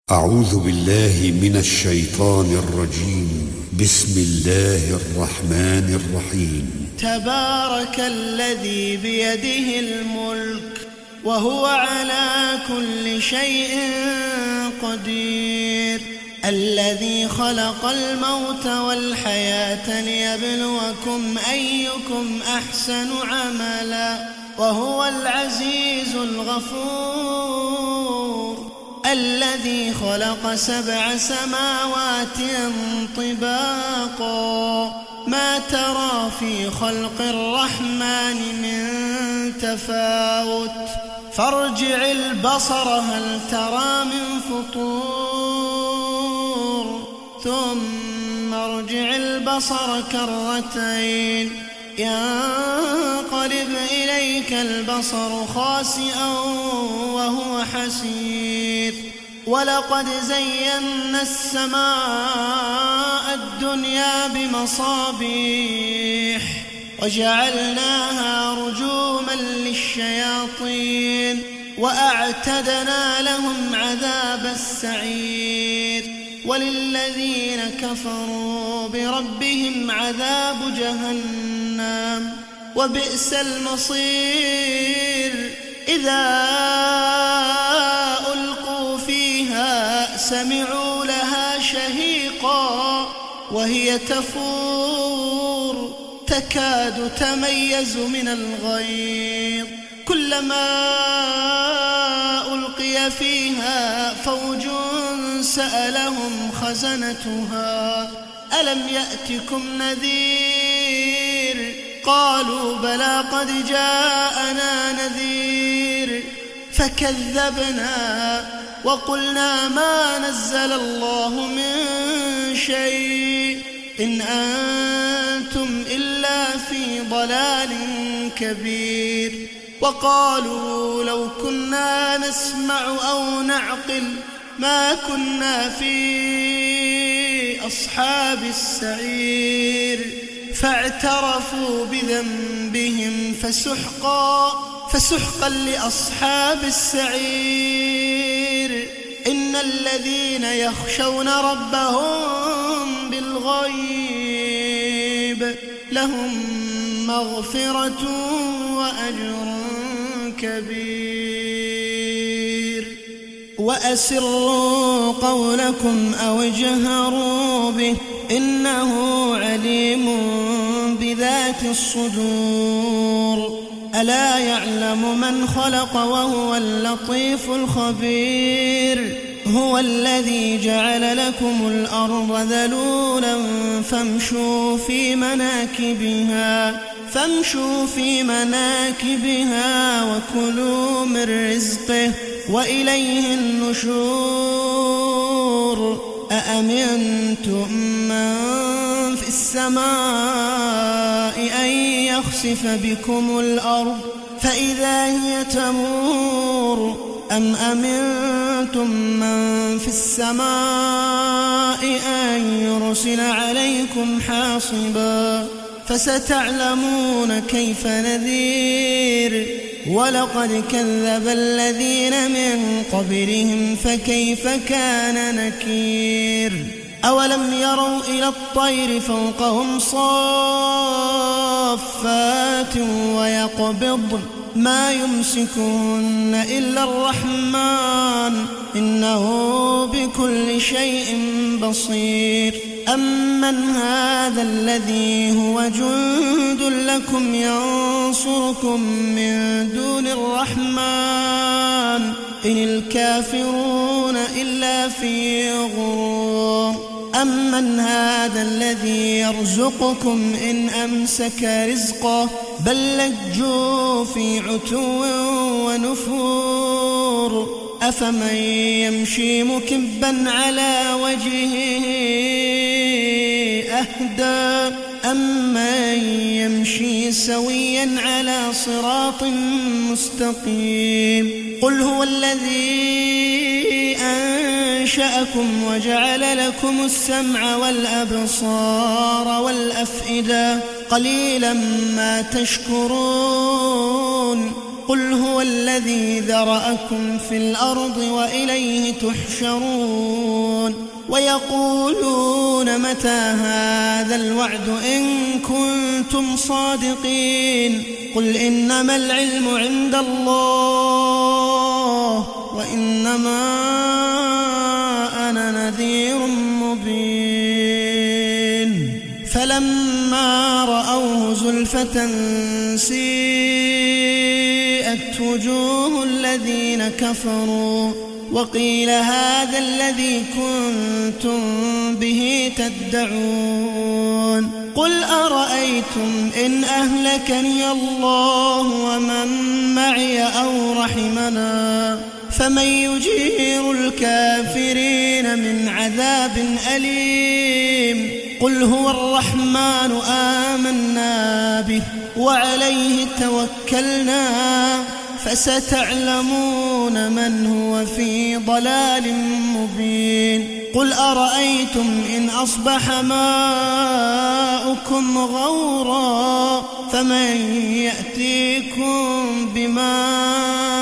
أعوذ بالله من الشيطان الرجيم. بسم الله الرحمن الرحيم. تبارك الذي بيده الملك وهو على كل شيء قدير، الذي خلق الموت والحياة ليبلوكم أيكم أحسن عملا، وهو العزيز الغفور، الذي خلق 7 سماوات طباقا، ما ترى في خلق الرحمن من تفاوت، فارجع البصر هل ترى من فطور، ثم ارجع البصر كرتين ينقلب إليك البصر خاسئا وهو حسير، ولقد زينا السماء الدنيا بمصابيح وجعلناها رجوما للشياطين وأعتدنا لهم عذاب السعير، وللذين كفروا بربهم عذاب جهنم وبئس المصير، إذا ألقوا فيها سمعوا لها شهيقا وهي تفور تكاد تميز من الغيظ، كلما ألقي فيها فوج سألهم خزنتها ألم يأتكم نذير، قالوا بلى قد جاءنا نذير، فكذبنا وقلنا ما نزل الله من شيء إن أنتم إلا في ضلال كبير، وقالوا لو كنا نسمع أو نعقل ما كنا في أصحاب السعير، فاعترفوا بذنبهم فسحقا لأصحاب السعير، إن الذين يخشون ربهم بالغيب لهم مغفرة وأجر كبير، وأسروا قولكم أو اجهروا به إنه عليم بذات الصدور، ألا يعلم من خلق وهو اللطيف الخبير، هو الذي جعل لكم الأرض ذلولا فامشوا في مناكبها وكلوا من رزقه وإليه النشور، أأمنتم من في السماء أن يخسف بكم الأرض فإذا هي تمور، أم أمنتم من في السماء أن يرسل عليكم حاصبا، فستعلمون كيف نذير، ولقد كذب الذين من قبلهم فكيف كان نكير، أولم يروا إلى الطير فوقهم صافات ويقبضن ما يمسكهن إلا الرحمن إنه بكل شيء بصير، أمن هذا الذي هو جند لكم ينصركم من دون الرحمن إن الكافرون إلا في غرور، أمن هذا الذي يرزقكم إن أمسك رزقه بل لجوا في عتو ونفور، أفمن يمشي مكبا على وجهه أهدى أمن يمشي سويا على صراط مستقيم، قل هو الذي أنشأكم وجعل لكم السمع والأبصار والأفئدة قليلا ما تشكرون، قل هو الذي ذرأكم في الأرض وإليه تحشرون ويقولون متى هذا الوعد إن كنتم صادقين قل إنما العلم عند الله وإنما أنا نذير مبين فلما رأوه زلفة سيئت وجوه الذين كفروا وقيل هذا الذي كنتم به تدعون قل أرأيتم إن أهلكني الله ومن معي أو رحمنا فمن يجير الكافرين من عذاب أليم قل هو الرحمن آمنا به وعليه توكلنا فستعلمون من هو في ضلال مبين قل أرأيتم إن أصبح ماؤكم غورا فمن يأتيكم بماء